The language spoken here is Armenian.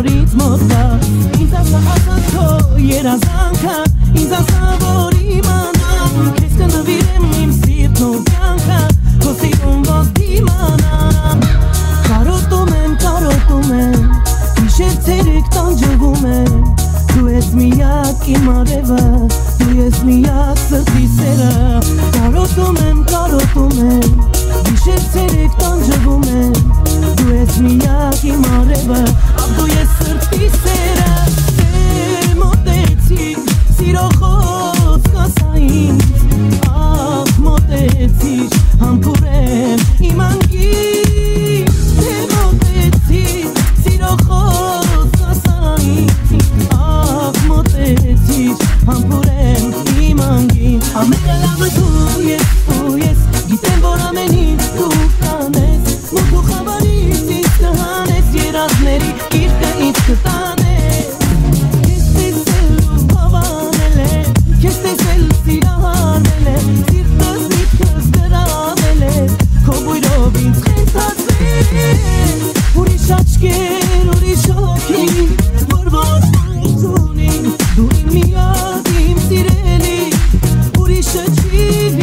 նորից մոտ գա Ինձ ասած քո երազանքը Ինձ ասա որ իմանամ Քեզ կնվիրեմ իմ սիրտն ու կյանքը Քո սիրուն ոնց դիմանամ Կարոտում եմ Իշեր ցերեկ տանջվում եմ Դու ես միակ իմ արևը Դու ես միակ սրտի սերը Կարոտում եմ Իշեր ցերեկ տանջվում եմ Դու ես միակ իմ արևը Ախ դու ես սրտի սերը Դե մոտեցի Սիրո խոսք ասա ինձ Ախ մոտեցի Համբուրեմ իմ անգին Դե մոտեցի Սիրո խոսք ասա ինձ Ախ մոտեցի Համբուրեմ իմ անգին Ամենը լավը դու ես Գիտեմ որ ամեն ինչ դու կանես Մոտ ու խավարից ինձ կհանես Երազների գիրկը ինձ կտանես Քեզ տեսել ու հավանել է Քեզ տեսել սիրահարվել է Սիրտս միտքս գրավել է Քո բույրով ինձ խենթացրել Ուրիշ աչքեր, ուրիշ հոգի Որ ոնց ունի Դու իմ միակ, իմ սիրելի Ուրիշը չի